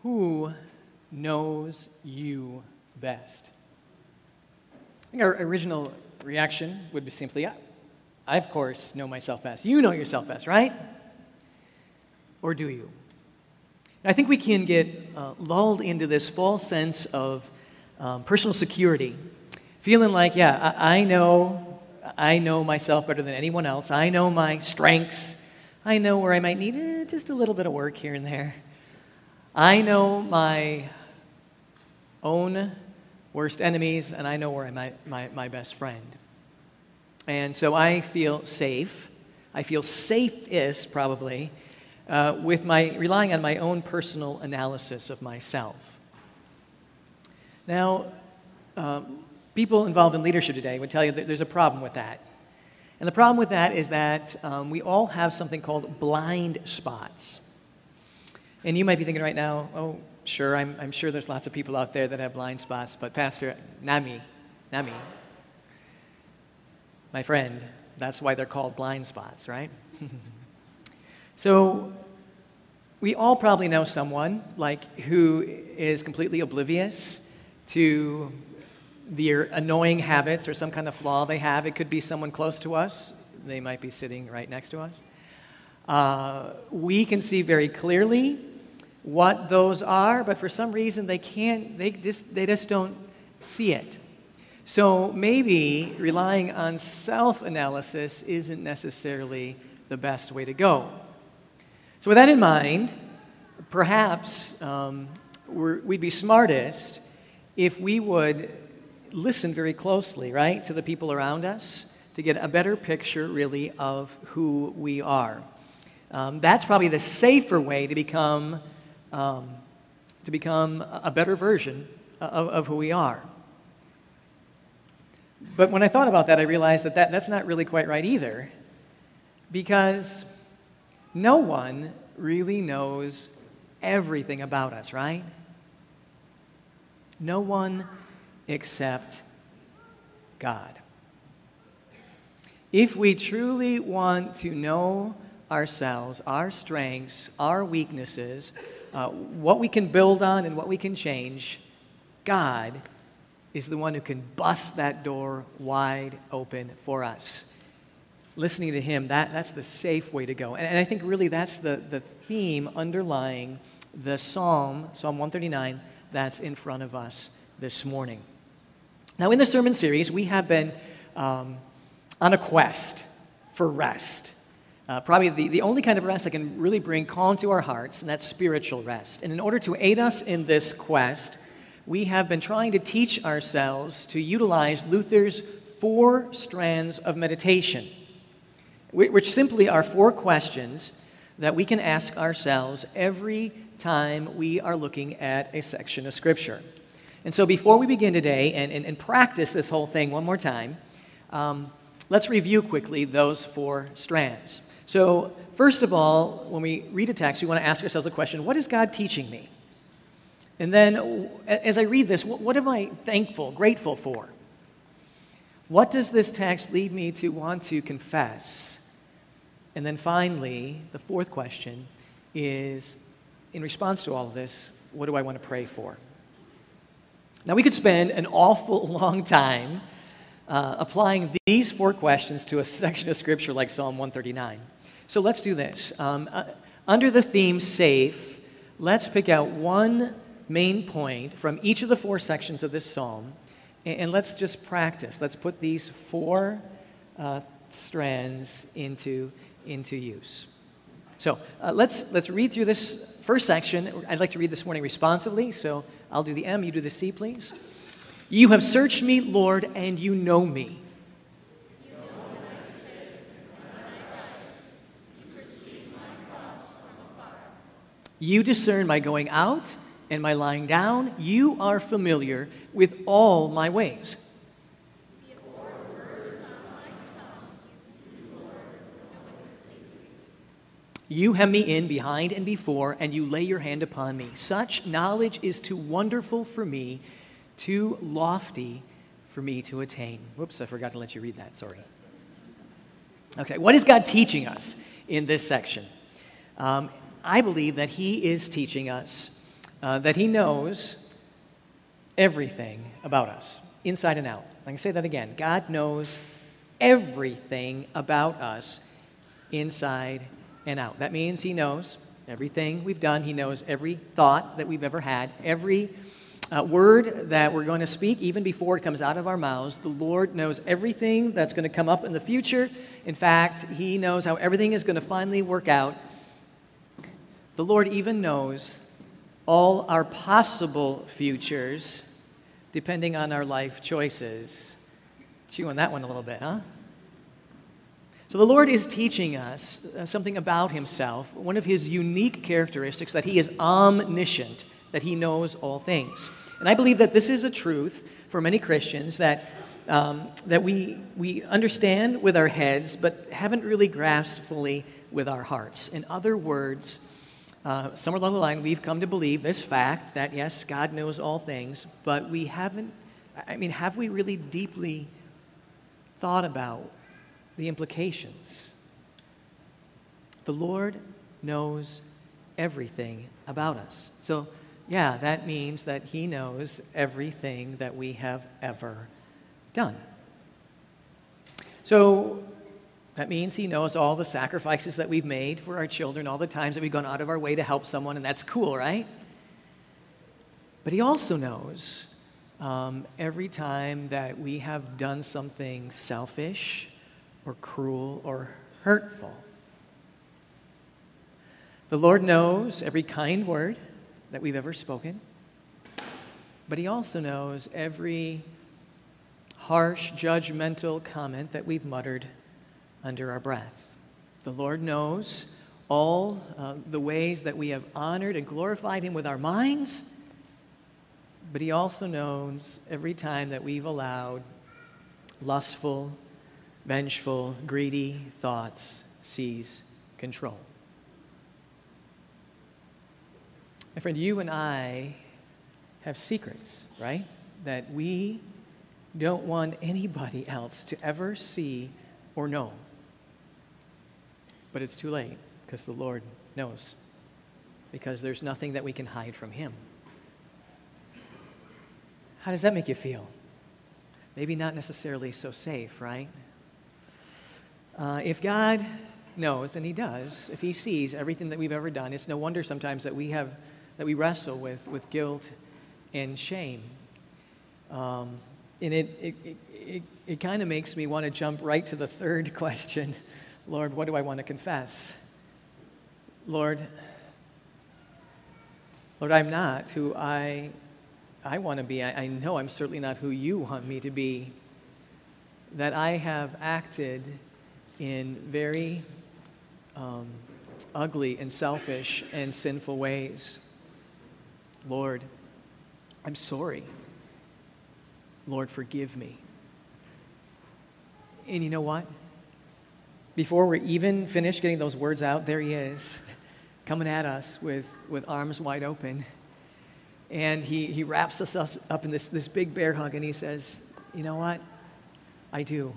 Who knows you best? I think our original reaction would be simply, I of course know myself best. You know yourself best, right? Or do you? And I think we can get lulled into this false sense of personal security, feeling like, I know myself better than anyone else. I know my strengths. I know where I might need just a little bit of work here and there. I know my own worst enemies, and I know where I'm my best friend. And so I feel safe. I feel safest, probably, with relying on my own personal analysis of myself. Now, people involved in leadership today would tell you that there's a problem with that. And the problem with that is that we all have something called blind spots. And you might be thinking right now, oh, sure, I'm sure there's lots of people out there that have blind spots, but Pastor, not me. My friend, that's why they're called blind spots, right? So we all probably know someone who is completely oblivious to their annoying habits or some kind of flaw they have. It could be someone close to us. They might be sitting right next to us. We can see very clearly what those are, but for some reason they just don't see it. So maybe relying on self-analysis isn't necessarily the best way to go. So with that in mind, perhaps we'd be smartest if we would listen very closely, right, to the people around us to get a better picture, really, of who we are. That's probably the safer way to become a better version of who we are. But when I thought about that, I realized that's not really quite right either, because no one really knows everything about us, right? No one except God. If we truly want to know ourselves, our strengths, our weaknesses, what we can build on and what we can change, God is the one who can bust that door wide open for us. Listening to Him, that's the safe way to go. And I think really that's the theme underlying the Psalm 139, that's in front of us this morning. Now, in the sermon series, we have been on a quest for rest. Probably the only kind of rest that can really bring calm to our hearts, and that's spiritual rest. And in order to aid us in this quest, we have been trying to teach ourselves to utilize Luther's 4 strands of meditation, which simply are 4 questions that we can ask ourselves every time we are looking at a section of Scripture. And so before we begin today and practice this whole thing one more time, let's review quickly those 4 strands. So first of all, when we read a text, we want to ask ourselves the question, what is God teaching me? And then as I read this, what am I thankful, grateful for? What does this text lead me to want to confess? And then finally, the 4th question is, in response to all of this, what do I want to pray for? Now, we could spend an awful long time applying these 4 questions to a section of Scripture like Psalm 139. So let's do this. Under the theme safe, let's pick out one main point from each of the 4 sections of this psalm, and let's just practice. Let's put these 4 strands into use. So let's read through this first section. I'd like to read this morning responsively, so I'll do the M, you do the C, please. You have searched me, Lord, and you know me. You discern my going out and my lying down. You are familiar with all my ways. You hem me in behind and before, and you lay your hand upon me. Such knowledge is too wonderful for me, too lofty for me to attain. Whoops, I forgot to let you read that, sorry. Okay, what is God teaching us in this section? I believe that He is teaching us that He knows everything about us, inside and out. I can say that again. God knows everything about us, inside and out. That means He knows everything we've done. He knows every thought that we've ever had, every word that we're going to speak, even before it comes out of our mouths. The Lord knows everything that's going to come up in the future. In fact, He knows how everything is going to finally work out. The Lord even knows all our possible futures, depending on our life choices. Chew on that one a little bit, huh? So the Lord is teaching us something about Himself, one of His unique characteristics, that He is omniscient, that He knows all things. And I believe that this is a truth for many Christians that we understand with our heads, but haven't really grasped fully with our hearts. In other words, somewhere along the line, we've come to believe this fact that, yes, God knows all things, but we haven't, have we really deeply thought about the implications? The Lord knows everything about us. So, yeah, that means that He knows everything that we have ever done. So, that means He knows all the sacrifices that we've made for our children, all the times that we've gone out of our way to help someone, and that's cool, right? But He also knows every time that we have done something selfish or cruel or hurtful. The Lord knows every kind word that we've ever spoken, but He also knows every harsh, judgmental comment that we've muttered under our breath. The Lord knows all the ways that we have honored and glorified Him with our minds, but He also knows every time that we've allowed lustful, vengeful, greedy thoughts seize control. My friend, you and I have secrets, right? That we don't want anybody else to ever see or know. But it's too late, because the Lord knows. Because there's nothing that we can hide from Him. How does that make you feel? Maybe not necessarily so safe, right? If God knows, and He does, if He sees everything that we've ever done, it's no wonder sometimes that we wrestle with guilt and shame. And it kind of makes me want to jump right to the third question. Lord, what do I want to confess? Lord, I'm not who I want to be. I know I'm certainly not who You want me to be. That I have acted in very ugly and selfish and sinful ways. Lord, I'm sorry. Lord, forgive me. And you know what? Before we're even finished getting those words out, there He is, coming at us with arms wide open. And he wraps us up in this big bear hug, and He says, you know what? I do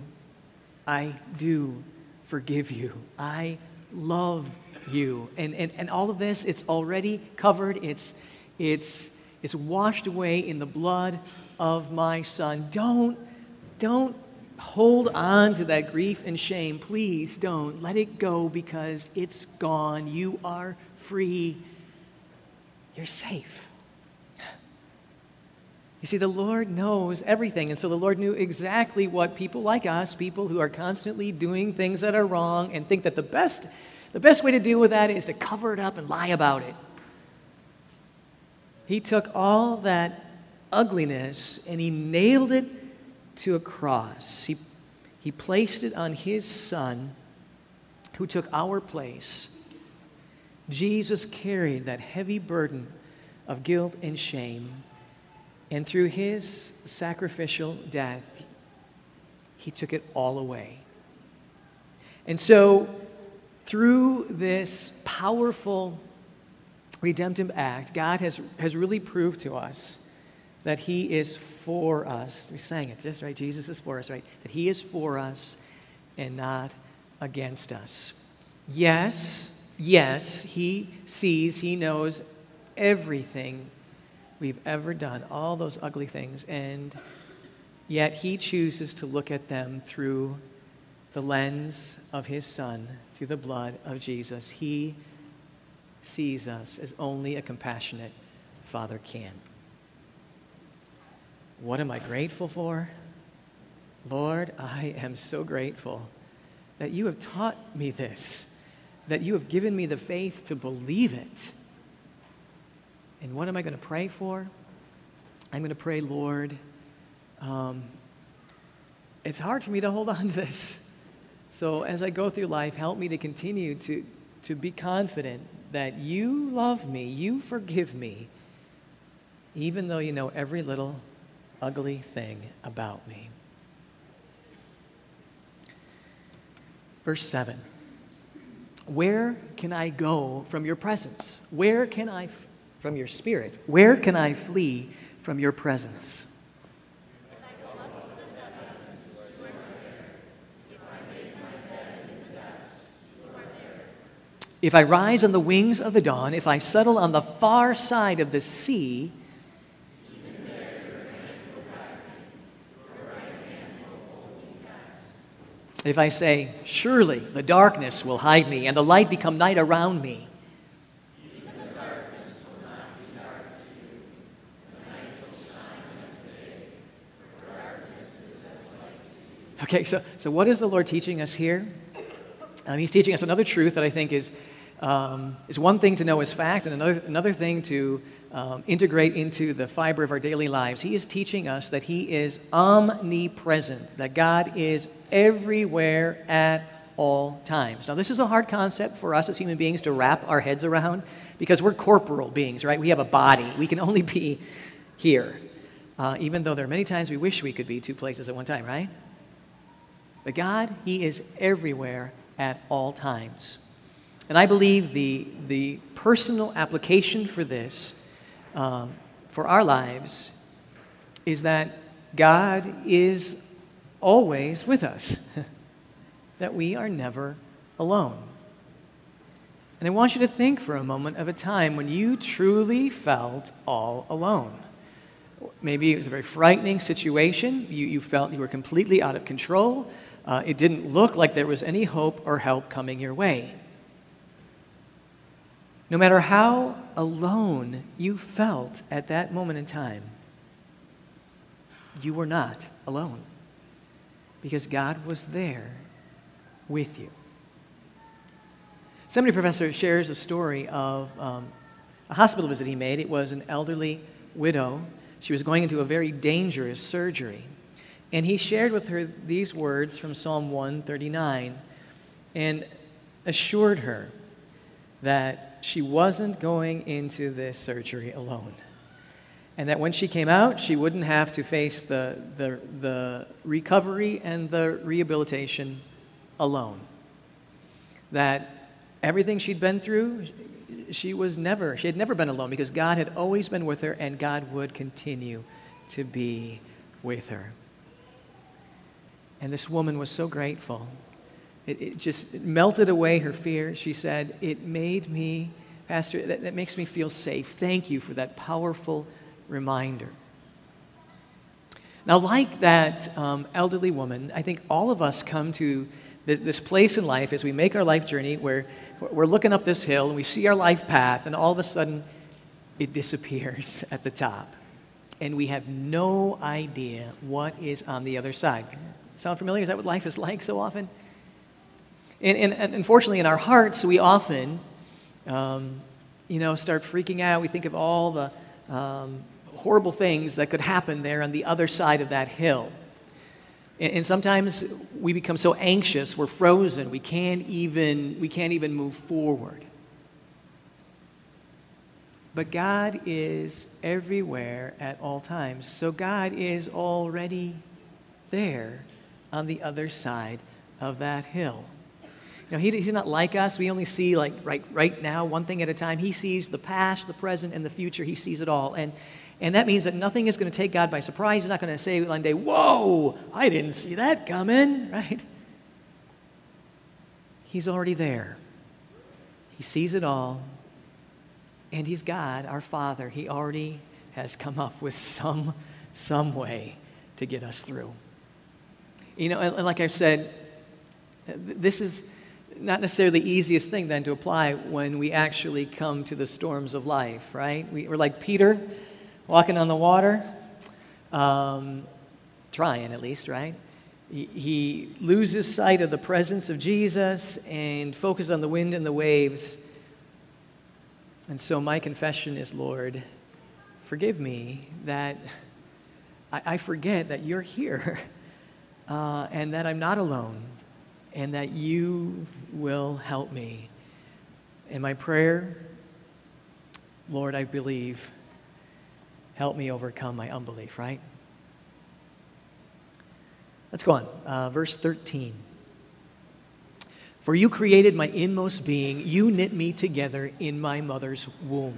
forgive you. I love you. And all of this, it's already covered. It's washed away in the blood of my Son. Don't hold on to that grief and shame. Please don't. Let it go, because it's gone. You are free. You're safe. You see, the Lord knows everything, and so the Lord knew exactly what people like us, people who are constantly doing things that are wrong and think that the best way to deal with that is to cover it up and lie about it. He took all that ugliness and He nailed it to a cross. He placed it on His Son, who took our place. Jesus carried that heavy burden of guilt and shame, and through His sacrificial death, He took it all away. And so, through this powerful redemptive act, God has really proved to us that He is for us. We sang it just right. Jesus is for us, right? That He is for us and not against us. Yes, He sees, He knows everything we've ever done, all those ugly things, and yet he chooses to look at them through the lens of his Son, through the blood of Jesus. He sees us as only a compassionate Father can. What am I grateful for? Lord, I am so grateful that you have taught me this, that you have given me the faith to believe it. And what am I going to pray for? I'm going to pray, Lord, it's hard for me to hold on to this. So as I go through life, help me to continue to be confident that you love me, you forgive me, even though you know every little ugly thing about me. Verse 7. Where can I go from your presence? Where can I, from your spirit, where can I flee from your presence? If I rise on the wings of the dawn, if I settle on the far side of the sea, if I say, surely the darkness will hide me and the light become night around me. Okay, so what is the Lord teaching us here? He's teaching us another truth that I think is one thing to know as fact and another thing to integrate into the fiber of our daily lives. He is teaching us that he is omnipresent, that God is everywhere at all times. Now, this is a hard concept for us as human beings to wrap our heads around because we're corporal beings, right? We have a body. We can only be here, even though there are many times we wish we could be two places at one time, right? But God, he is everywhere at all times. And I believe the personal application for this, for our lives, is that God is always with us, that we are never alone. And I want you to think for a moment of a time when you truly felt all alone. Maybe it was a very frightening situation. You felt you were completely out of control. It didn't look like there was any hope or help coming your way. No matter how alone you felt at that moment in time, you were not alone because God was there with you. Seminary professor shares a story of a hospital visit he made. It was an elderly widow. She was going into a very dangerous surgery. And he shared with her these words from Psalm 139 and assured her that she wasn't going into this surgery alone. And that when she came out, she wouldn't have to face the recovery and the rehabilitation alone. That everything she'd been through, she had never been alone because God had always been with her and God would continue to be with her. And this woman was so grateful. It just melted away her fear. She said, it made me, Pastor, that makes me feel safe. Thank you for that powerful reminder. Now, like that elderly woman, I think all of us come to this place in life as we make our life journey where we're looking up this hill and we see our life path and all of a sudden it disappears at the top. And we have no idea what is on the other side. Sound familiar? Is that what life is like so often? And unfortunately, in our hearts, we often, start freaking out. We think of all the horrible things that could happen there on the other side of that hill. And sometimes we become so anxious, we're frozen. We can't even move forward. But God is everywhere at all times. So God is already there on the other side of that hill. He's not like us. We only see right now, one thing at a time. He sees the past, the present, and the future. He sees it all. And that means that nothing is going to take God by surprise. He's not going to say one day, whoa, I didn't see that coming, right? He's already there. He sees it all, And He's God, our Father. He already has come up with some way to get us through. You know, and like I've said, this is not necessarily the easiest thing then to apply when we actually come to the storms of life, right? We're like Peter walking on the water, trying at least, right? He loses sight of the presence of Jesus and focuses on the wind and the waves. And so my confession is, Lord, forgive me that I forget that you're here and that I'm not alone and that you will help me. And my prayer, Lord, I believe, help me overcome my unbelief, right? Let's go on. Verse 13. For you created my inmost being. You knit me together in my mother's womb.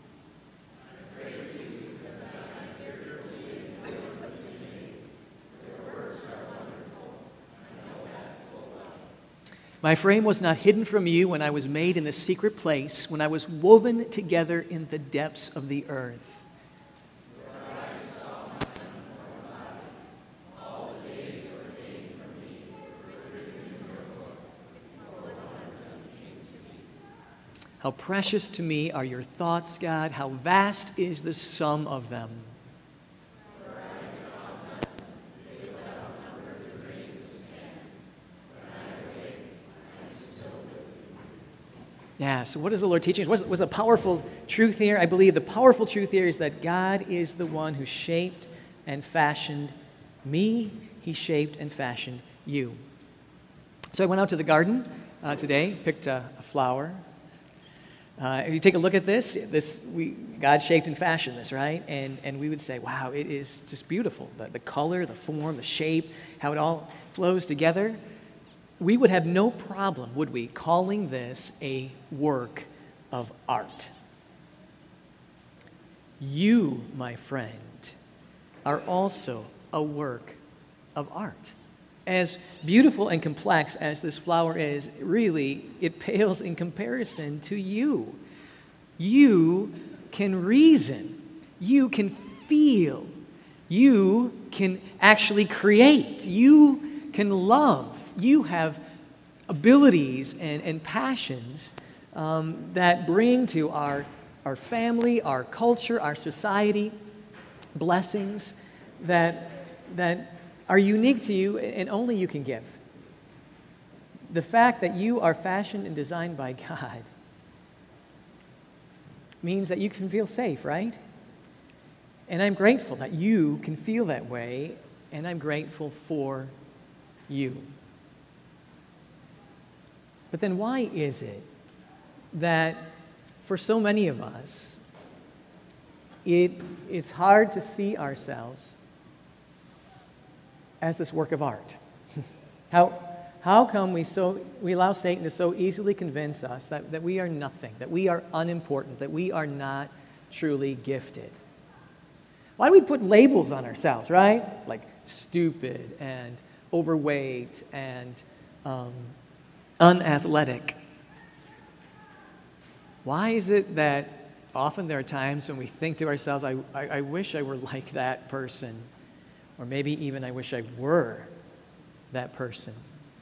My frame was not hidden from you when I was made in the secret place, when I was woven together in the depths of the earth. How precious to me are your thoughts, God. How vast is the sum of them. Yeah, so what is the Lord teaching us? What's a powerful truth here? I believe the powerful truth here is that God is the one who shaped and fashioned me. He shaped and fashioned you. So I went out to the garden today, picked a flower. If you take a look at this, God shaped and fashioned this, right? And we would say, wow, it is just beautiful. The color, the form, the shape, how it all flows together. We would have no problem, would we, calling this a work of art. You, my friend, are also a work of art. As beautiful and complex as this flower is, really, it pales in comparison to you. You can reason. You can feel. You can actually create. You can love. You have abilities and passions that bring to our family, our culture, our society, blessings that are unique to you and only you can give. The fact that you are fashioned and designed by God means that you can feel safe, right? And I'm grateful that you can feel that way, and I'm grateful for you. But then why is it that for so many of us, it's hard to see ourselves as this work of art? How come we allow Satan to so easily convince us that we are nothing, that we are unimportant, that we are not truly gifted? Why do we put labels on ourselves, right? Like stupid and overweight and unathletic. Why is it that often there are times when we think to ourselves, I wish I were like that person, or maybe even I wish I were that person?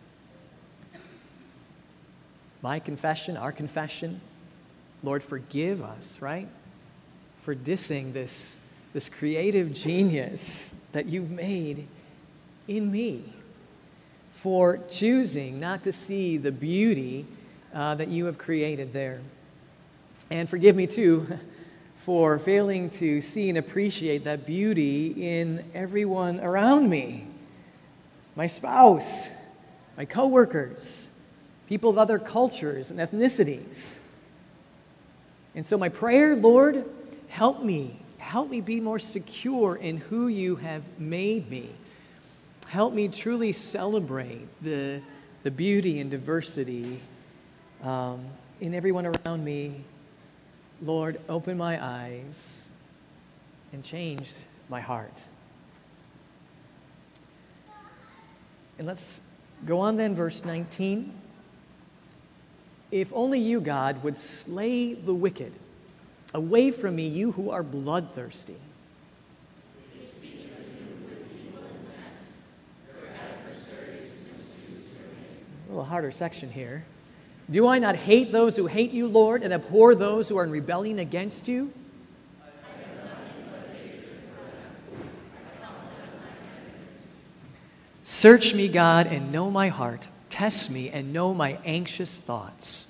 My confession, our confession, Lord, forgive us, right, for dissing this creative genius that you've made in me, for choosing not to see the beauty that you have created there. And forgive me, too, for failing to see and appreciate that beauty in everyone around me. My spouse, my coworkers, people of other cultures and ethnicities. And so my prayer, Lord, help me be more secure in who you have made me. Help me truly celebrate the beauty and diversity in everyone around me. Lord, open my eyes and change my heart. And let's go on then, verse 19. If only you, God, would slay the wicked Away from me, you who are bloodthirsty. A little harder section here. Do I not hate those who hate you, Lord, and abhor those who are in rebellion against you? Search me, God, and know my heart. Test me and know my anxious thoughts.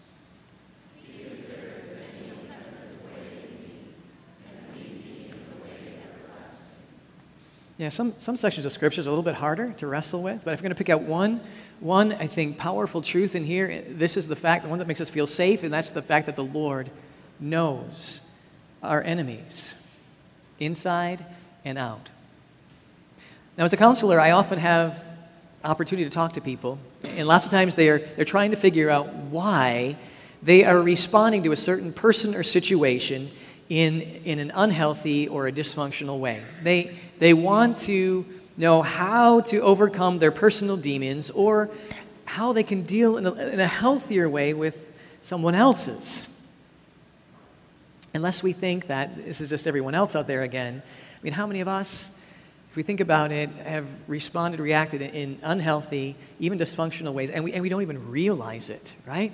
Yeah, some sections of Scripture is a little bit harder to wrestle with, but if I'm going to pick out one, I think, powerful truth in here, this is the fact, the one that makes us feel safe, and that's the fact that the Lord knows our enemies, inside and out. Now, as a counselor, I often have opportunity to talk to people, and lots of times they're trying to figure out why they are responding to a certain person or situation in an unhealthy or a dysfunctional way. They want to know how to overcome their personal demons or how they can deal in a healthier way with someone else's. Unless we think that this is just everyone else out there again. I mean, how many of us, if we think about it, have reacted in unhealthy, even dysfunctional ways, and we don't even realize it, right?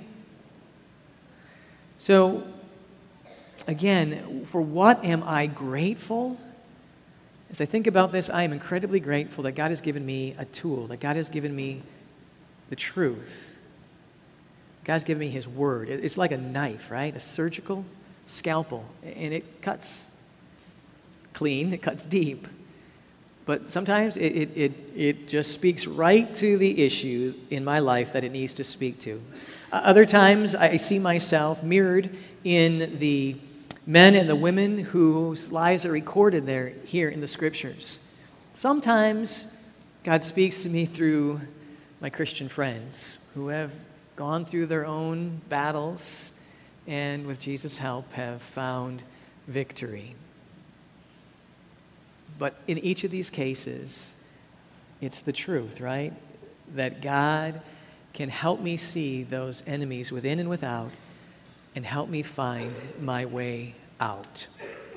So, again, for what am I grateful? As I think about this, I am incredibly grateful that God has given me a tool, that God has given me the truth. God's given me His Word. It's like a knife, right? A surgical scalpel, and it cuts clean, it cuts deep. But sometimes it just speaks right to the issue in my life that it needs to speak to. Other times, I see myself mirrored in the men and the women whose lives are recorded here in the Scriptures. Sometimes God speaks to me through my Christian friends who have gone through their own battles and with Jesus' help have found victory. But in each of these cases, it's the truth, right? That God can help me see those enemies within and without and help me find my way out.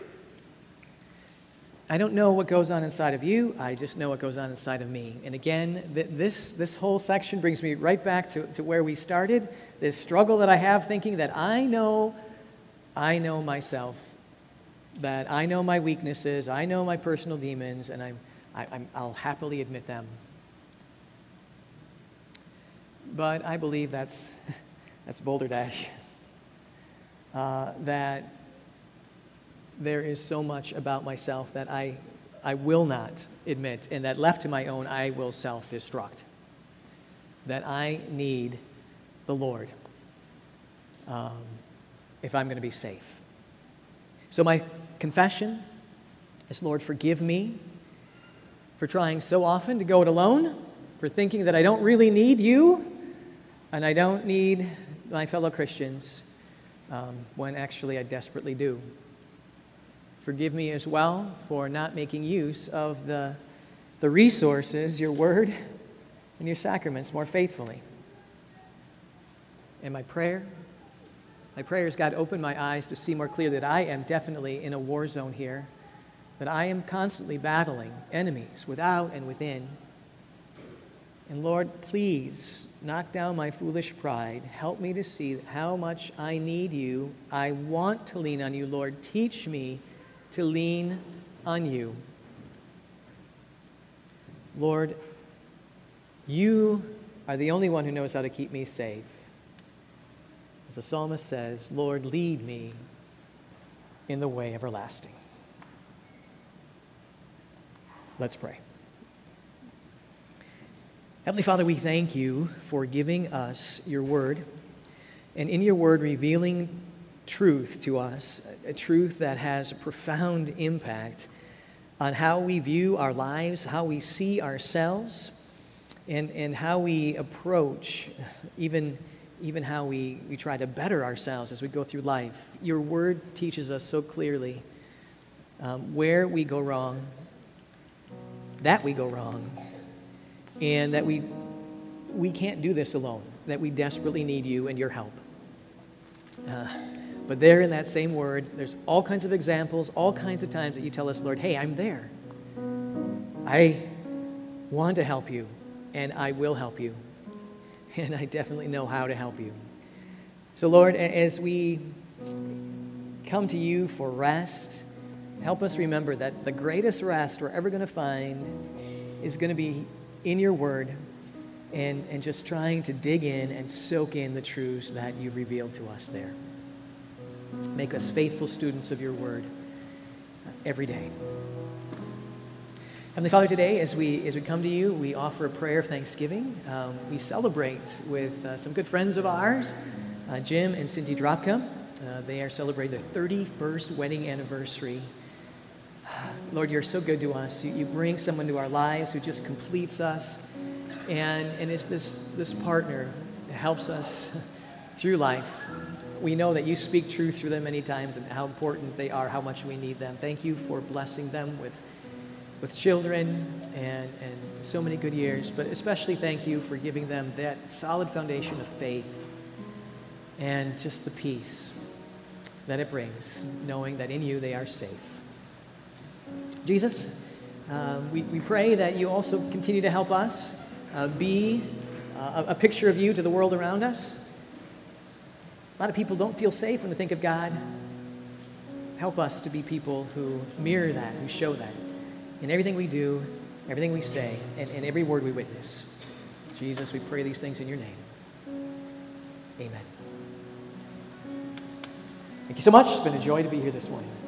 I don't know what goes on inside of you. I just know what goes on inside of me. And again, this whole section brings me right back to where we started, this struggle that I have thinking that I know myself, that I know my weaknesses, I know my personal demons, and I'll happily admit them. But I believe that's Boulder Dash. That there is so much about myself that I will not admit, and that left to my own, I will self-destruct. That I need the Lord if I'm going to be safe. So my confession is, Lord, forgive me for trying so often to go it alone, for thinking that I don't really need you, and I don't need my fellow Christians, when actually I desperately do. Forgive me as well for not making use of the resources, your word, and your sacraments more faithfully. And my prayer is, God, open my eyes to see more clearly that I am definitely in a war zone here, that I am constantly battling enemies without and within. And Lord, please knock down my foolish pride. Help me to see how much I need you. I want to lean on you, Lord. Teach me to lean on you. Lord, you are the only one who knows how to keep me safe. As the psalmist says, Lord, lead me in the way everlasting. Let's pray. Heavenly Father, we thank you for giving us your word, and in your word revealing truth to us, a truth that has a profound impact on how we view our lives, how we see ourselves, and how we approach even how we try to better ourselves as we go through life. Your word teaches us so clearly where we go wrong, that we go wrong, and that we we can't do this alone, that we desperately need you and your help. But there in that same word, there's all kinds of examples, all kinds of times that you tell us, Lord, hey, I'm there. I want to help you, and I will help you. And I definitely know how to help you. So, Lord, as we come to you for rest, help us remember that the greatest rest we're ever going to find is going to be in your word and just trying to dig in and soak in the truths that you've revealed to us there. Make us faithful students of your word every day. Heavenly Father, today as we come to you, we offer a prayer of thanksgiving. We celebrate with some good friends of ours, Jim and Cindy Dropka. They are celebrating their 31st wedding anniversary. Lord, you're so good to us. You bring someone to our lives who just completes us, and it's this partner that helps us through life. We know that you speak truth through them many times and how important they are, how much we need them. Thank you for blessing them with children and so many good years, but especially thank you for giving them that solid foundation of faith and just the peace that it brings, knowing that in you they are safe. Jesus, we pray that you also continue to help us be a picture of you to the world around us. A lot of people don't feel safe when they think of God. Help us to be people who mirror that, who show that in everything we do, everything we say, and every word we witness. Jesus, we pray these things in your name. Amen. Thank you so much. It's been a joy to be here this morning.